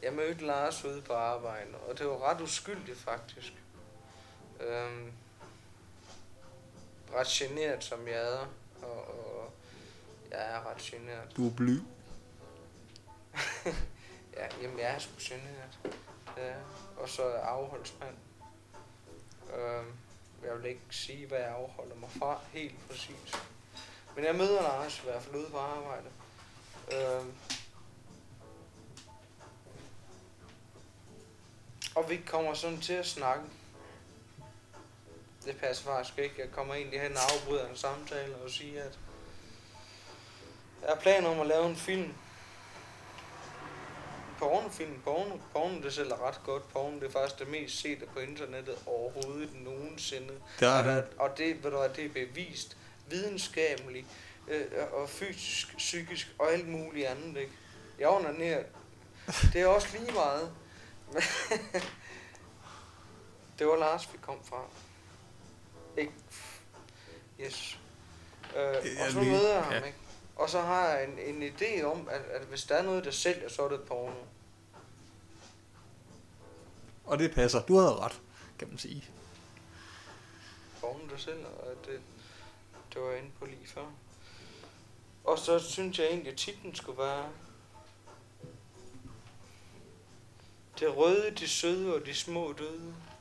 Jeg mødte Lars ude på arbejde, og det var ret uskyldigt faktisk. Ret genert som jeg er, og jeg er ret genert. Du er bly. Ja, jamen jeg er sgu genert. Ja, og så er jeg afholdsmand. Jeg vil ikke sige, hvad jeg afholder mig fra helt præcis. Men jeg møder Lars i hvert fald ude på arbejde. Og vi kommer sådan til at snakke. Det passer faktisk ikke. Jeg kommer egentlig hen og afbryder en samtale og siger, at jeg har planer om at lave en film. Pornofilm. Porno det sælger ret godt. Porno det er faktisk det mest sete på internettet overhovedet nogensinde. Og det, ved du hvad, det er bevist videnskabeligt og fysisk, psykisk og alt muligt andet, ikke? Jeg onanerer. Det er også lige meget. Det var Lars, vi kom fra. Ikke? Yes. Og så møder jeg ham, ikke? Og så har jeg en idé om, at hvis der er noget, der sælger, så er det porno. Og det passer. Du havde ret, kan man sige. Porno, der sælger, og det var jeg inde på lige før. Og så synes jeg egentlig, at titlen skulle være det røde, de søde og de små døde.